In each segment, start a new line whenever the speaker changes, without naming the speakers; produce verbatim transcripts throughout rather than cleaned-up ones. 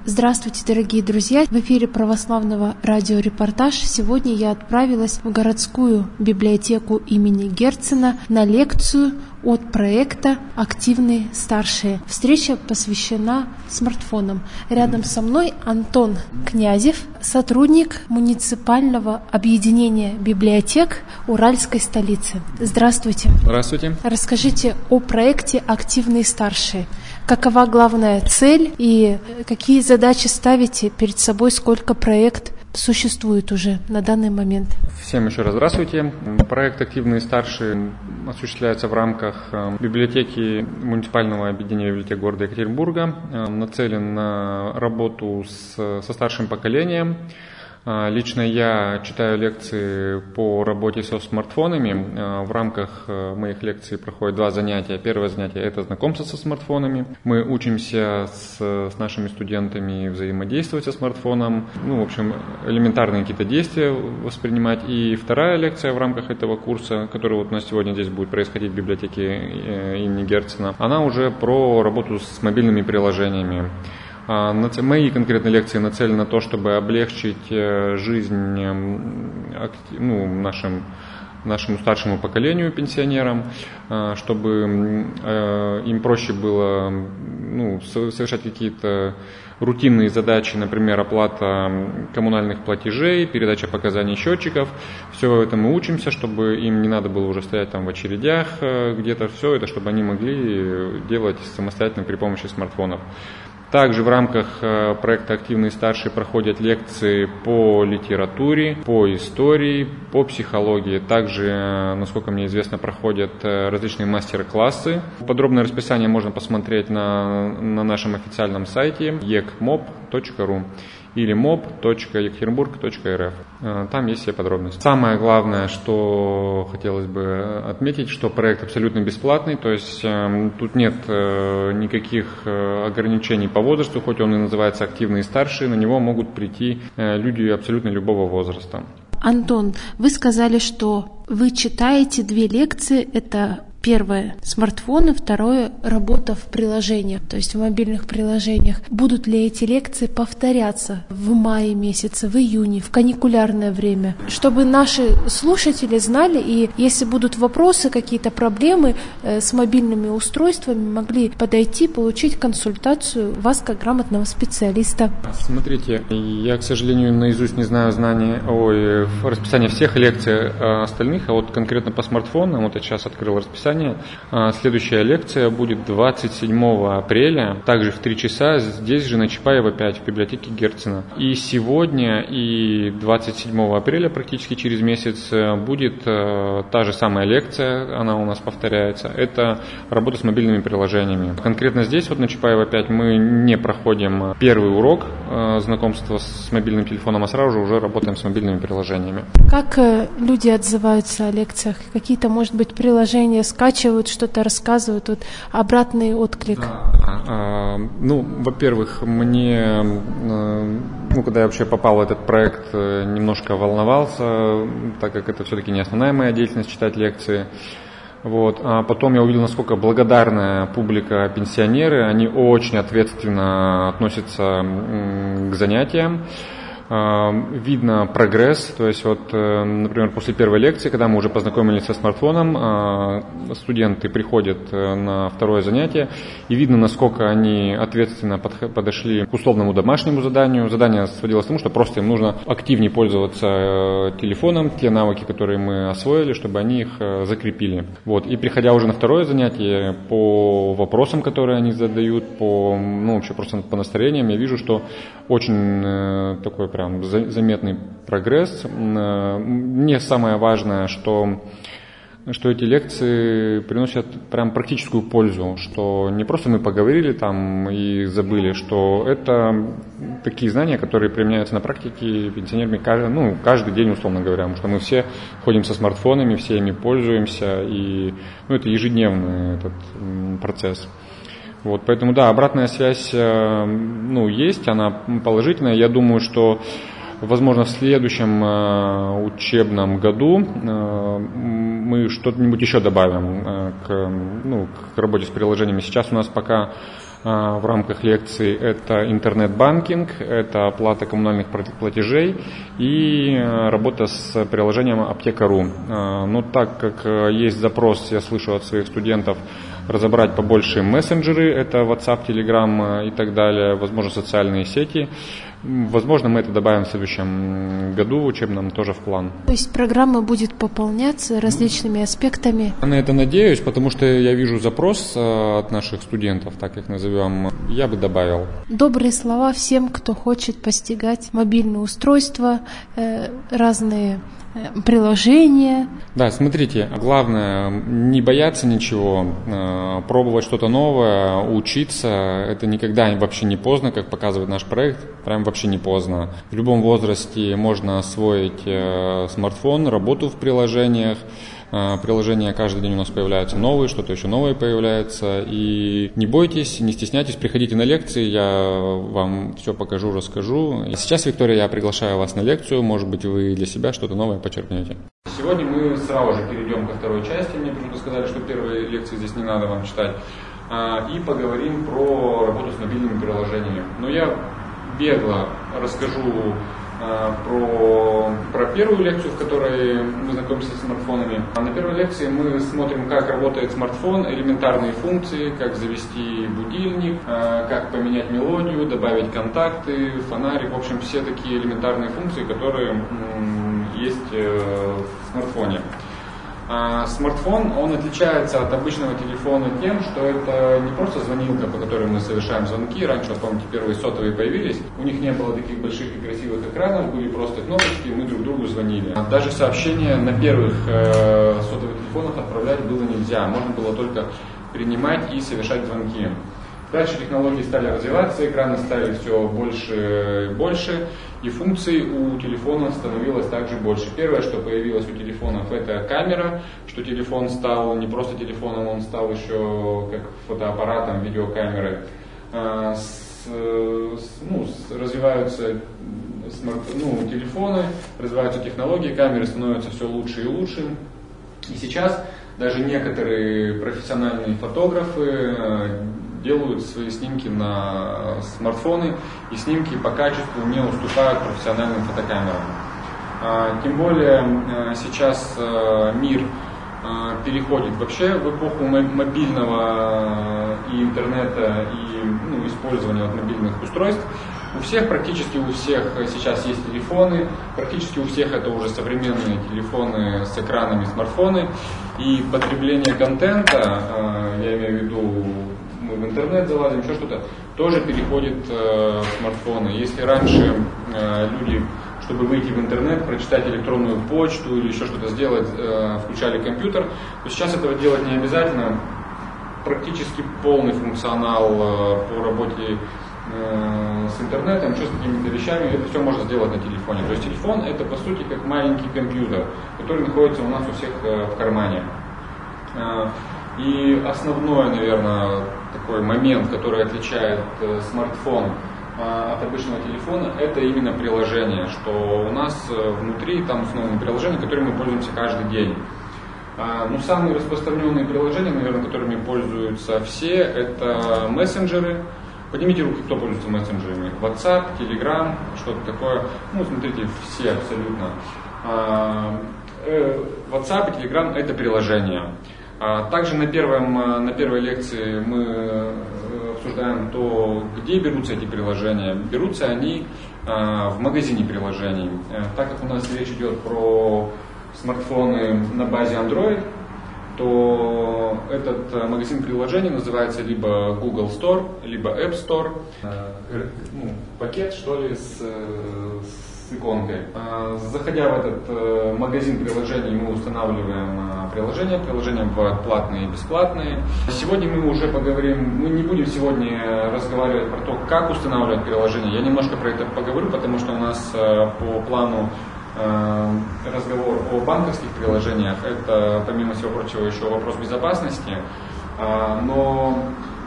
Здравствуйте, дорогие друзья! В эфире православного радиорепортаж. Сегодня я отправилась в городскую библиотеку имени Герцена на лекцию от проекта «Активные старшие». Встреча посвящена смартфонам. Рядом со мной Антон Князев, сотрудник муниципального объединения библиотек Уральской столицы. Здравствуйте.
Здравствуйте.
Расскажите о проекте «Активные старшие». Какова главная цель и какие задачи ставите перед собой, сколько проект существует уже на данный момент?
Всем еще раз здравствуйте. Проект «Активные старшие» осуществляется в рамках библиотеки муниципального объединения библиотек города Екатеринбурга. Нацелен на работу с, со старшим поколением. Лично я читаю лекции по работе со смартфонами. В рамках моих лекций проходят два занятия. Первое занятие – это знакомство со смартфонами. Мы учимся с, с нашими студентами взаимодействовать со смартфоном, ну, в общем, элементарные какие-то действия воспринимать. И вторая лекция в рамках этого курса, который вот у нас сегодня здесь будет происходить в библиотеке имени Герцена, она уже про работу с мобильными приложениями. Мои конкретные лекции нацелены на то, чтобы облегчить жизнь ну, нашим, нашему старшему поколению, пенсионерам, чтобы им проще было ну, совершать какие-то рутинные задачи, например, оплата коммунальных платежей, передача показаний счетчиков. Все это мы учимся, чтобы им не надо было уже стоять там в очередях где-то. Все это, чтобы они могли делать самостоятельно при помощи смартфонов. Также в рамках проекта «Активные старшие» проходят лекции по литературе, по истории, по психологии. Также, насколько мне известно, проходят различные мастер-классы. Подробное расписание можно посмотреть на, на нашем официальном сайте и кей эм о пи точка ру или моп точка екатеринбург точка эр эф. Там есть все подробности. Самое главное, что хотелось бы отметить, что проект абсолютно бесплатный, то есть э, тут нет э, никаких э, ограничений по возрасту, хоть он и называется «Активные старшие», на него могут прийти э, люди абсолютно любого возраста.
Антон, вы сказали, что вы читаете две лекции, это первое – смартфоны, второе – работа в приложениях, то есть в мобильных приложениях. Будут ли эти лекции повторяться в мае месяце, в июне, в каникулярное время? Чтобы наши слушатели знали, и если будут вопросы, какие-то проблемы э, с мобильными устройствами, могли подойти, получить консультацию вас как грамотного специалиста.
Смотрите, я, к сожалению, наизусть не знаю знания, ой, расписание всех лекций остальных, а вот конкретно по смартфонам, вот я сейчас открыл расписание. Следующая лекция будет двадцать седьмого апреля, также в три часа, здесь же на Чапаева пять, в библиотеке Герцена. И сегодня, и двадцать седьмого апреля, практически через месяц, будет та же самая лекция, она у нас повторяется. Это работа с мобильными приложениями. Конкретно здесь, вот на Чапаева пять, мы не проходим первый урок знакомства с мобильным телефоном, а сразу же уже работаем с мобильными приложениями.
Как люди отзываются о лекциях? Какие-то, может быть, приложения скачивают, что-то рассказывают, вот обратный отклик?
Да. А, ну, во-первых, мне, ну, когда я вообще попал в этот проект, немножко волновался, так как это все-таки не основная моя деятельность, читать лекции. Вот. А потом я увидел, насколько благодарная публика пенсионеры, они очень ответственно относятся к занятиям. Видно прогресс, то есть вот, например, после первой лекции, когда мы уже познакомились со смартфоном, студенты приходят на второе занятие, и видно, насколько они ответственно подошли к условному домашнему заданию. Задание сводилось к тому, что просто им нужно активнее пользоваться телефоном, те навыки, которые мы освоили, чтобы они их закрепили. Вот. И приходя уже на второе занятие, по вопросам, которые они задают, по, ну, вообще просто по настроениям, я вижу, что очень такой прям заметный прогресс. Мне самое важное, что, что эти лекции приносят прям практическую пользу, что не просто мы поговорили там и забыли, что это такие знания, которые применяются на практике пенсионерами каждый, ну, каждый день, условно говоря, потому что мы все ходим со смартфонами, все ими пользуемся, и ну, это ежедневный этот процесс. Вот, поэтому, да, обратная связь, ну, есть, она положительная. Я думаю, что, возможно, в следующем учебном году мы что-нибудь еще добавим к, ну, к работе с приложениями. Сейчас у нас пока в рамках лекции. Это интернет-банкинг, это оплата коммунальных платежей и работа с приложением Аптека.ру. Но так как есть запрос, я слышу от своих студентов, разобрать побольше мессенджеры, это WhatsApp, Telegram и так далее, возможно, социальные сети. Возможно, мы это добавим в следующем году, учебном, тоже в план.
То есть программа будет пополняться различными аспектами?
Я на это надеюсь, потому что я вижу запрос от наших студентов, так их назовем, я бы добавил.
Добрые слова всем, кто хочет постигать мобильные устройства, разные приложения.
Да, смотрите, главное не бояться ничего, пробовать что-то новое, учиться. Это никогда вообще не поздно, как показывает наш проект, прям вообще не поздно. В любом возрасте можно освоить смартфон, работу в приложениях. Приложения каждый день у нас появляются новые, что-то еще новое появляется. И не бойтесь, не стесняйтесь, приходите на лекции, я вам все покажу, расскажу. И сейчас, Виктория, я приглашаю вас на лекцию, может быть, вы для себя что-то новое почерпнете. Сегодня мы сразу же перейдем ко второй части, мне почему-то сказали, что первые лекции здесь не надо вам читать, и поговорим про работу с мобильными приложениями. Но я бегло расскажу Про, про первую лекцию, в которой мы знакомимся с смартфонами. На первой лекции мы смотрим, как работает смартфон, элементарные функции, как завести будильник, как поменять мелодию, добавить контакты, фонарик. В общем, все такие элементарные функции, которые есть в смартфоне. А смартфон, он отличается от обычного телефона тем, что это не просто звонилка, по которой мы совершаем звонки. Раньше, помните, первые сотовые появились, у них не было таких больших и красивых экранов, были просто кнопочки, и мы друг другу звонили. Даже сообщения на первых э, сотовых телефонах отправлять было нельзя, можно было только принимать и совершать звонки. Дальше технологии стали развиваться, экраны стали все больше и больше, и функций у телефона становилось также больше. Первое, что появилось у телефонов, это камера, что телефон стал не просто телефоном, он стал еще как фотоаппаратом, видеокамерой. А, с, с, ну, с, развиваются смарт, ну, телефоны, развиваются технологии, камеры становятся все лучше и лучше. И сейчас даже некоторые профессиональные фотографы делают свои снимки на смартфоны, и снимки по качеству не уступают профессиональным фотокамерам. Тем более сейчас мир переходит вообще в эпоху мобильного и интернета, и ну, использования вот мобильных устройств. У всех, практически у всех сейчас есть телефоны, практически у всех это уже современные телефоны с экранами, смартфоны, и потребление контента, я имею в виду, мы в интернет залазим, еще что-то, тоже переходит э, в смартфоны. Если раньше э, люди, чтобы выйти в интернет, прочитать электронную почту или еще что-то сделать, э, включали компьютер, то сейчас этого делать не обязательно. Практически полный функционал э, по работе э, с интернетом, еще с какими-то вещами, это все можно сделать на телефоне. То есть телефон это по сути как маленький компьютер, который находится у нас у всех э, в кармане. Э, И основной, наверное, такой момент, который отличает э, смартфон э, от обычного телефона, это именно приложение, что у нас э, внутри там установлены приложения, которыми мы пользуемся каждый день. А, ну, самые распространенные приложения, наверное, которыми пользуются все, это мессенджеры. Поднимите руки, кто пользуется мессенджерами. WhatsApp, Telegram, что-то такое. Ну, смотрите, все абсолютно. А, э, WhatsApp и Telegram это приложения. Также на, первом, на первой лекции мы обсуждаем то, где берутся эти приложения. Берутся они в магазине приложений. Так как у нас речь идет про смартфоны на базе Android, то этот магазин приложений называется либо Google Store, либо App Store. Ну, пакет, что ли, с, с иконкой. Заходя в этот магазин приложений, мы устанавливаем приложения. Приложения бывают платные и бесплатные. Сегодня мы уже поговорим, мы не будем сегодня разговаривать про то, как устанавливать приложения. Я немножко про это поговорю, потому что у нас по плану разговор о банковских приложениях, это, помимо всего прочего, еще вопрос безопасности, но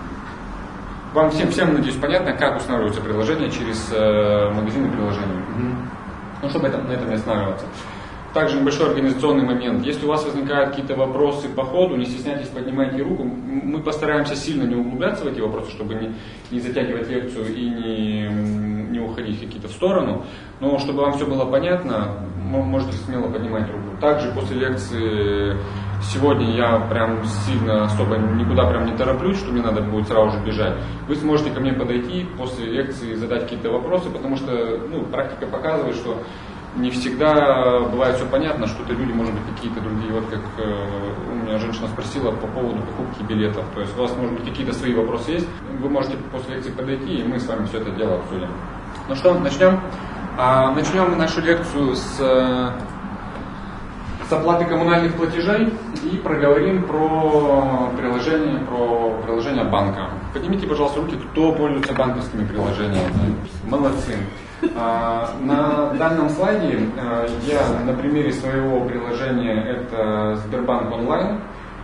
вам всем, всем, надеюсь, понятно, как устанавливаются приложения через магазины приложений. Ну, чтобы это, на этом не останавливаться. Также небольшой организационный момент. Если у вас возникают какие-то вопросы по ходу, не стесняйтесь, поднимайте руку. Мы постараемся сильно не углубляться в эти вопросы, чтобы не, не затягивать лекцию и не, не уходить какие-то в сторону. Но чтобы вам все было понятно, можете смело поднимать руку. Также после лекции сегодня я прям сильно особо никуда прям не тороплюсь, что мне надо будет сразу же бежать. Вы сможете ко мне подойти после лекции и задать какие-то вопросы, потому что ну, практика показывает, что не всегда бывает все понятно, что-то люди, может быть, какие-то другие, вот как э, у меня женщина спросила по поводу покупки билетов, то есть у вас, может быть, какие-то свои вопросы есть, вы можете после лекции подойти, и мы с вами все это дело обсудим. Ну что, начнем? А, начнем нашу лекцию с, с оплаты коммунальных платежей и проговорим про приложение, про приложение банка. Поднимите, пожалуйста, руки, кто пользуется банковскими приложениями. Молодцы. На данном слайде я на примере своего приложения, это Сбербанк онлайн,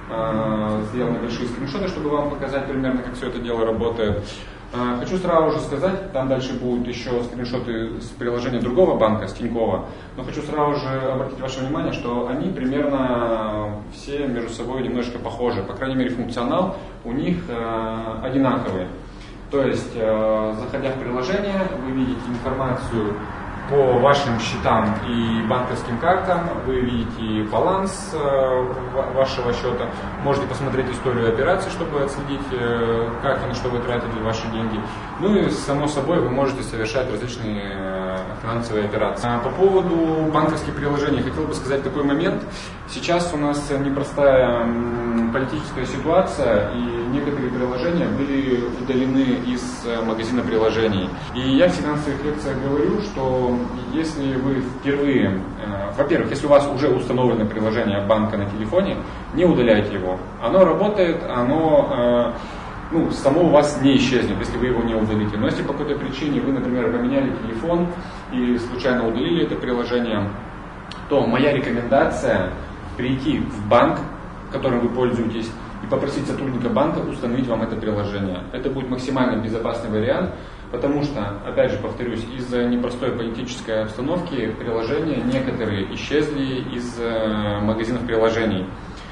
сделал небольшие скриншоты, чтобы вам показать примерно, как все это дело работает. Хочу сразу же сказать, там дальше будут еще скриншоты с приложения другого банка, с Тинькова, но хочу сразу же обратить ваше внимание, что они примерно все между собой немножко похожи, по крайней мере функционал у них одинаковый. То есть, заходя в приложение, вы видите информацию по вашим счетам и банковским картам, вы видите баланс вашего счета, можете посмотреть историю операций, чтобы отследить, как и на что вы тратили ваши деньги. Ну и, само собой, вы можете совершать различные финансовые операции. По поводу банковских приложений хотел бы сказать такой момент. Сейчас у нас непростая политическая ситуация, и некоторые приложения были удалены из магазина приложений. И я в финансовых лекциях говорю, что если вы впервые, э, во-первых, если у вас уже установлено приложение банка на телефоне, не удаляйте его. Оно работает, оно э, ну, само у вас не исчезнет, если вы его не удалите. Но если по какой-то причине вы, например, поменяли телефон и случайно удалили это приложение, то моя рекомендация прийти в банк, которым вы пользуетесь, и попросить сотрудника банка установить вам это приложение. Это будет максимально безопасный вариант, потому что, опять же повторюсь, из-за непростой политической обстановки приложения некоторые исчезли из э, магазинов приложений.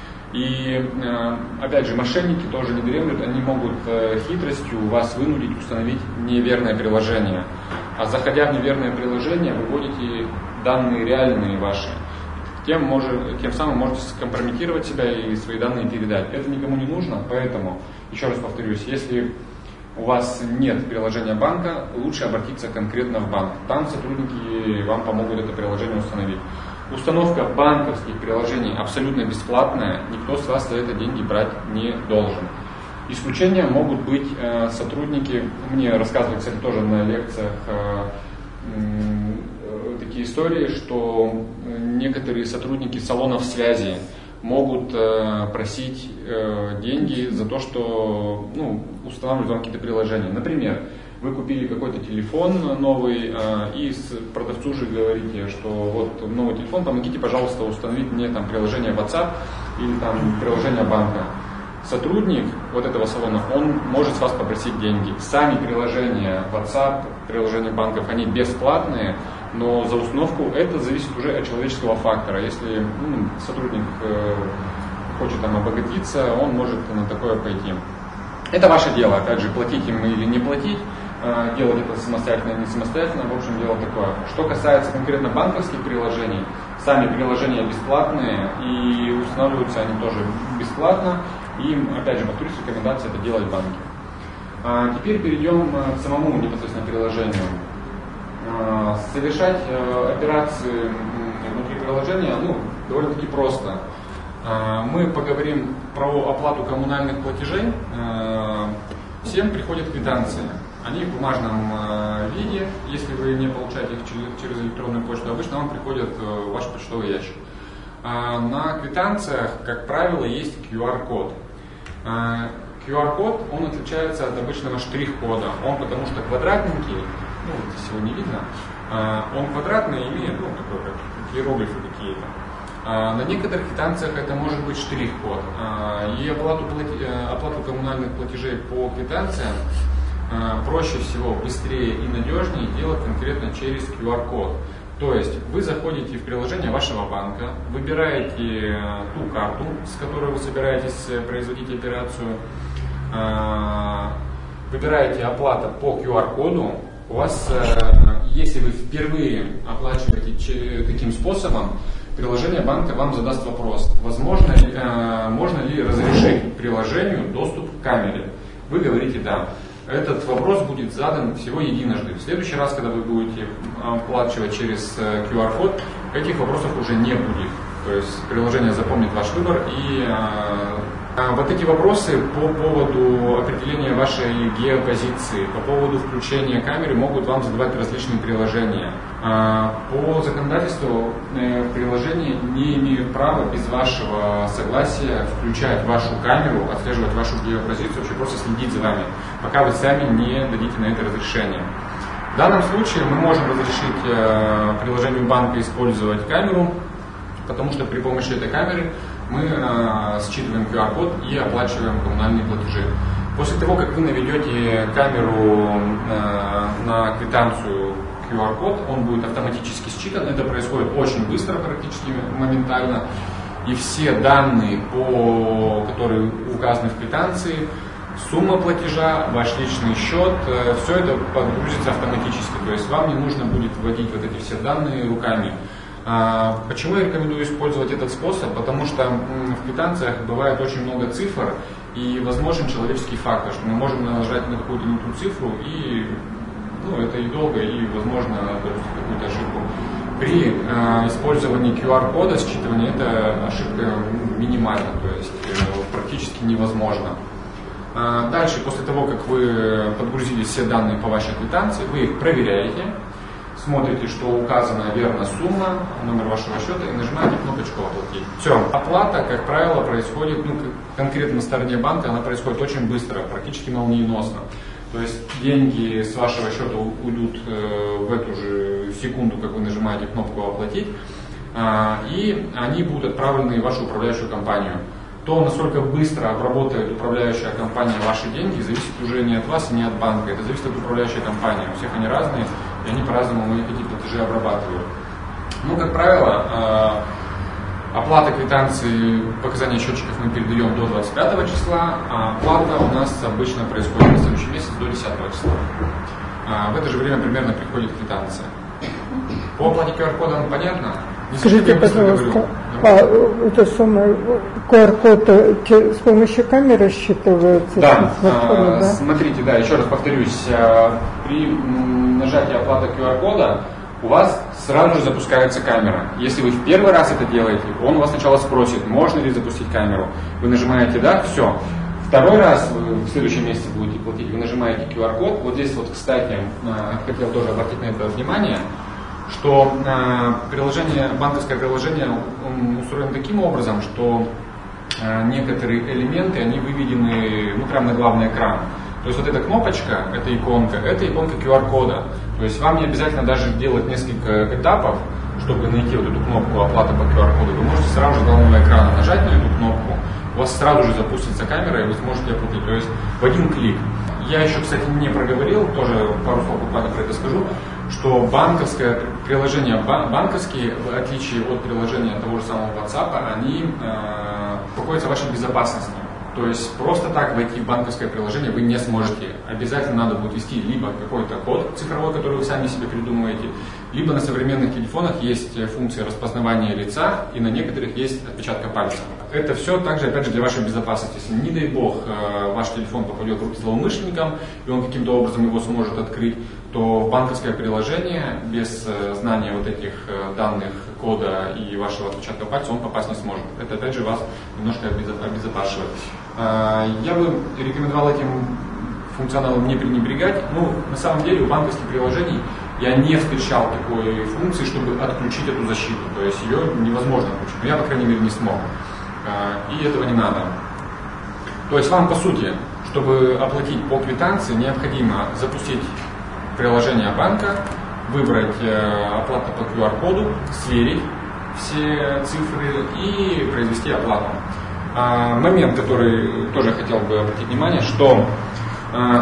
И, э, опять же, мошенники тоже не дремлют, они могут э, хитростью вас вынудить установить неверное приложение. А заходя в неверное приложение, вы вводите данные реальные ваши. Тем, может, тем самым можете скомпрометировать себя и свои данные передать. Это никому не нужно, поэтому, еще раз повторюсь, если у вас нет приложения банка, лучше обратиться конкретно в банк. Там сотрудники вам помогут это приложение установить. Установка банковских приложений абсолютно бесплатная, никто с вас за это деньги брать не должен. Исключения могут быть э, сотрудники, мне рассказывали, кстати, тоже на лекциях, э, э, такие истории, что некоторые сотрудники салонов связи могут э, просить э, деньги за то, что ну, устанавливают вам какие-то приложения. Например, вы купили какой-то телефон новый э, и с продавцу же говорите, что вот новый телефон, помогите, пожалуйста, установить мне там приложение WhatsApp или там приложение банка. Сотрудник вот этого салона, он может с вас попросить деньги. Сами приложения WhatsApp, приложения банков, они бесплатные, но за установку это зависит уже от человеческого фактора. Если ну, сотрудник э, хочет там обогатиться, он может на такое пойти. Это ваше дело, опять же, платить им или не платить, э, делать это самостоятельно или не самостоятельно, в общем, дело такое. Что касается конкретно банковских приложений, сами приложения бесплатные и устанавливаются они тоже бесплатно. И, опять же, повторюсь, рекомендация это делать в банке. А теперь перейдем к самому непосредственно приложению. А, совершать а, операции внутри приложения ну, довольно-таки просто. А, мы поговорим про оплату коммунальных платежей. А, всем приходят квитанции. Они в бумажном а, виде. Если вы не получаете их через, через электронную почту, обычно вам приходят в ваш почтовый ящик. На квитанциях, как правило, есть ку ар код. ку ар код, он отличается от обычного штрих-кода. Он потому что квадратненький, ну, здесь его не видно, он квадратный, имеет, ну, такой, как иероглифы какие-то. На некоторых квитанциях это может быть штрих-код. И оплату, оплату коммунальных платежей по квитанциям проще всего, быстрее и надежнее делать конкретно через ку ар код. То есть вы заходите в приложение вашего банка, выбираете ту карту, с которой вы собираетесь производить операцию, выбираете оплата по ку ар коду. У вас, если вы впервые оплачиваете таким способом, приложение банка вам задаст вопрос, возможно ли, можно ли разрешить приложению доступ к камере. Вы говорите «да». Этот вопрос будет задан всего единожды. В следующий раз, когда вы будете оплачивать через ку ар код, этих вопросов уже не будет. То есть приложение запомнит ваш выбор, и а, вот эти вопросы по поводу определения вашей геопозиции, по поводу включения камеры могут вам задавать различные приложения. А, по законодательству э, приложения не имеют права без вашего согласия включать вашу камеру, отслеживать вашу геопозицию, вообще просто следить за вами, пока вы сами не дадите на это разрешение. В данном случае мы можем разрешить э, приложению банка использовать камеру, потому что при помощи этой камеры мы э, считываем ку ар код и оплачиваем коммунальные платежи. После того, как вы наведете камеру э, на квитанцию ку ар код, он будет автоматически считан. Это происходит очень быстро, практически моментально. И все данные, по, которые указаны в квитанции, сумма платежа, ваш личный счет, э, все это подгрузится автоматически. То есть вам не нужно будет вводить вот эти все данные руками. Почему я рекомендую использовать этот способ? Потому что в квитанциях бывает очень много цифр и возможен человеческий фактор, что мы можем нажать на какую-то не ту цифру, и ну, это и долго, и возможно допустить какую-то ошибку. При э, использовании ку ар кода считывания эта ошибка минимальна, то есть э, практически невозможно. Э, дальше, после того, как вы подгрузили все данные по вашей квитанции, вы их проверяете. Смотрите, что указана верно сумма, номер вашего счета, и нажимаете кнопочку «Оплатить». Все. Оплата, как правило, происходит, ну, конкретно на стороне банка, она происходит очень быстро, практически молниеносно. То есть деньги с вашего счета уйдут э, в эту же секунду, как вы нажимаете кнопку «Оплатить», э, и они будут отправлены в вашу управляющую компанию. То, насколько быстро обработает управляющая компания ваши деньги, зависит уже не от вас и не от банка. Это зависит от управляющей компании. У всех они разные, и они по-разному эти платежи обрабатывают. Ну, как правило, оплата квитанции, показания счетчиков мы передаем до двадцать пятого числа, а оплата у нас обычно происходит на следующий месяц до десятого числа. В это же время примерно приходит квитанция. По оплате ку ар кодом понятно? Не
Скажите, пожалуйста, а это самое, ку ар код с помощью камеры считывается?
Да,
а,
да, смотрите, да, еще раз повторюсь, при нажатии оплаты ку ар кода у вас сразу же запускается камера. Если вы в первый раз это делаете, он вас сначала спросит, можно ли запустить камеру. Вы нажимаете «да», все. Второй раз вы в следующем месяце будете платить, вы нажимаете ку ар код. Вот здесь вот, кстати, хотел тоже обратить на это внимание, что э, приложение, банковское приложение устроено таким образом, что э, некоторые элементы, они выведены ну, прямо на главный экран. То есть вот эта кнопочка, эта иконка, это иконка ку ар кода. То есть вам не обязательно даже делать несколько этапов, чтобы найти вот эту кнопку оплаты по ку ар коду. Вы можете сразу же с главного экрана нажать на эту кнопку, у вас сразу же запустится камера, и вы сможете оплатить. То есть в один клик. Я еще, кстати, не проговорил, тоже пару слов буквально про это скажу, что банковское приложение, банковские, в отличие от приложения того же самого WhatsApp, они э, находятся в вашей безопасности. То есть просто так войти в банковское приложение вы не сможете. Обязательно надо будет ввести либо какой-то код цифровой, который вы сами себе придумываете, либо на современных телефонах есть функция распознавания лица, и на некоторых есть отпечатка пальца. Это все также, опять же, для вашей безопасности. Если, не дай бог, ваш телефон попадет в руки злоумышленникам, и он каким-то образом его сможет открыть, то банковское приложение без знания вот этих данных, кода и вашего отпечатка пальца он попасть не сможет. Это, опять же, вас немножко обезопашивает. Я бы рекомендовал этим функционалом не пренебрегать. Ну, на самом деле, у банковских приложений я не встречал такой функции, чтобы отключить эту защиту. То есть ее невозможно отключить. Но я, по крайней мере, не смог. И этого не надо. То есть вам, по сути, чтобы оплатить по квитанции, необходимо запустить приложение банка, выбрать оплату по ку ар коду, сверить все цифры и произвести оплату. Момент, который тоже хотел бы обратить внимание, что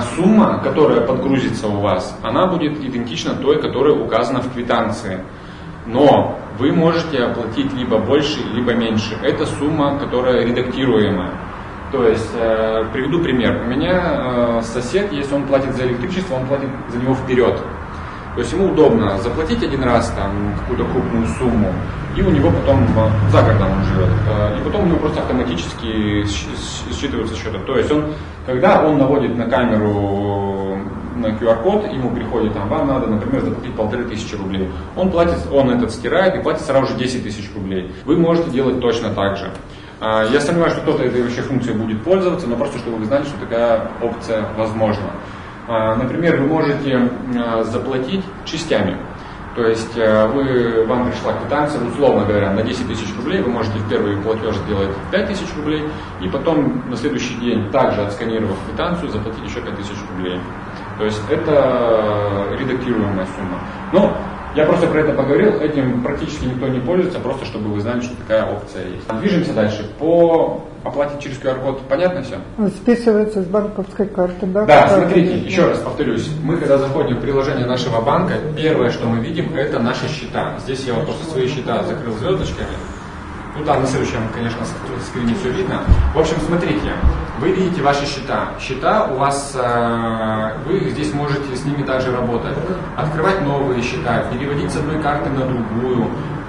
сумма, которая подгрузится у вас, она будет идентична той, которая указана в квитанции. Но вы можете оплатить либо больше, либо меньше. Это сумма, которая редактируемая. То есть, э, приведу пример. У меня э, сосед, если он платит за электричество, он платит за него вперед. То есть ему удобно заплатить один раз там какую-то крупную сумму, и у него потом, за городом он живет, и потом у него просто автоматически считываются счета. То есть он, когда он наводит на камеру на ку ар-код, ему приходит, там, вам надо, например, заплатить полторы тысячи рублей. Он платит, он этот стирает и платит сразу же десять тысяч рублей. Вы можете делать точно так же. Я сомневаюсь, что кто-то этой вообще функцией будет пользоваться, но просто чтобы вы знали, что такая опция возможна. Например, вы можете заплатить частями. То есть вы, вам пришла квитанция, условно говоря, на десять тысяч рублей, вы можете в первый платеж сделать пять тысяч рублей, и потом на следующий день, также отсканировав квитанцию, заплатить еще пять тысяч рублей. То есть это редактируемая сумма. Но я просто про это поговорил, этим практически никто не пользуется, просто чтобы вы знали, что такая опция есть. Движемся дальше. По оплате через ку ар-код понятно все?
Списывается с банковской карты, да?
Да, смотрите, еще раз повторюсь. Мы, когда заходим в приложение нашего банка, первое, что мы видим, это наши счета. Здесь я вот просто свои счета закрыл звездочками. Ну да, на следующем, конечно, скрине все видно. В общем, смотрите, вы видите ваши счета. Счета у вас, вы здесь можете с ними также работать. Открывать новые счета, переводить с одной карты на другую.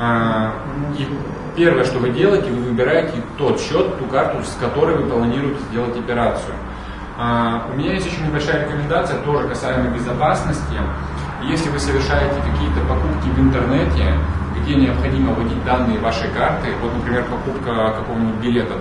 И первое, что вы делаете, вы выбираете тот счет, ту карту, с которой вы планируете сделать операцию. У меня есть еще небольшая рекомендация, тоже касаемо безопасности. Если вы совершаете какие-то покупки в интернете, где необходимо вводить данные вашей карты, вот, например, покупка какого-нибудь билета,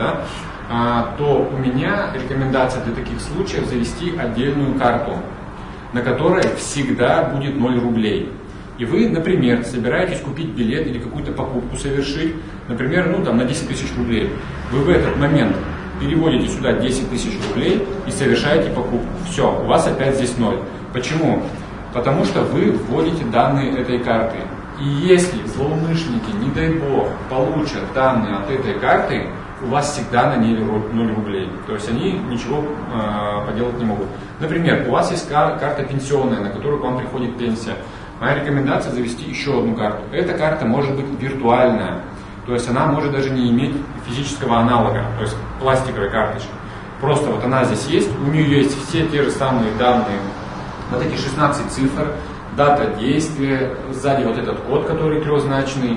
да, то у меня рекомендация для таких случаев завести отдельную карту, на которой всегда будет ноль рублей. И вы, например, собираетесь купить билет или какую-то покупку совершить, например, ну, там, на десять тысяч рублей. Вы в этот момент переводите сюда десять тысяч рублей и совершаете покупку. Все, у вас опять здесь ноль. Почему? Потому что вы вводите данные этой карты. И если злоумышленники, не дай бог, получат данные от этой карты, у вас всегда на ней ноль рублей. То есть они ничего э, поделать не могут. Например, у вас есть кар- карта пенсионная, на которую к вам приходит пенсия. Моя рекомендация завести еще одну карту. Эта карта может быть виртуальная. То есть она может даже не иметь физического аналога, то есть пластиковой карточки. Просто вот она здесь есть, у нее есть все те же самые данные, вот эти шестнадцать цифр, дата действия, сзади вот этот код, который трехзначный.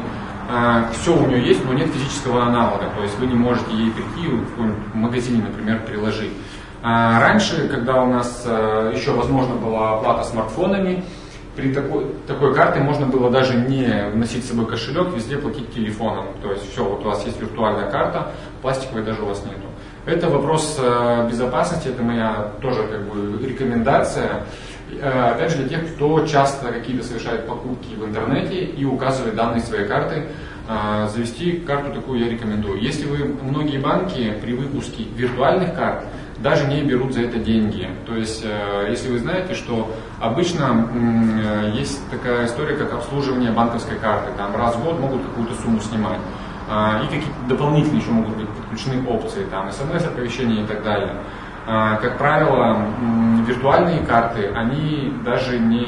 Все у нее есть, но нет физического аналога, то есть вы не можете ей прийти в каком-нибудь магазине, например, приложить. Раньше, когда у нас еще возможно была оплата смартфонами, при такой, такой карте можно было даже не вносить с собой кошелек, везде платить телефоном. То есть все, вот у вас есть виртуальная карта, пластиковой даже у вас нету. Это вопрос безопасности, это моя тоже как бы рекомендация. Опять же, для тех, кто часто какие-то совершает покупки в интернете и указывает данные своей карты, завести карту такую я рекомендую. Если вы, многие банки при выпуске виртуальных карт даже не берут за это деньги. То есть, если вы знаете, что обычно есть такая история, как обслуживание банковской карты, там раз в год могут какую-то сумму снимать. И какие-то дополнительные еще могут быть подключены опции, там эс эм эс-оповещения и так далее. Как правило, виртуальные карты, они даже не,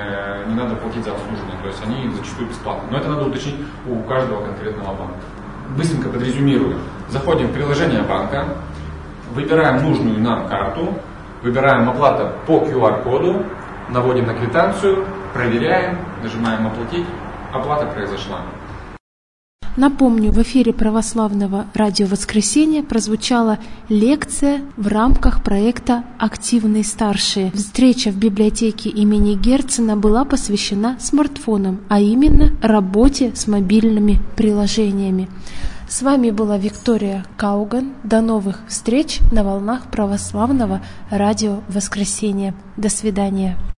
не надо платить за обслуживание, то есть они зачастую бесплатны. Но это надо уточнить у каждого конкретного банка. Быстренько подрезюмирую. Заходим в приложение банка, выбираем нужную нам карту, выбираем оплата по ку ар-коду, наводим на квитанцию, проверяем, нажимаем «Оплатить», оплата произошла.
Напомню, в эфире православного радио «Воскресенье» прозвучала лекция в рамках проекта «Активные старшие». Встреча в библиотеке имени Герцена была посвящена смартфонам, а именно работе с мобильными приложениями. С вами была Виктория Кауган. До новых встреч на волнах православного радио «Воскресенье». До свидания.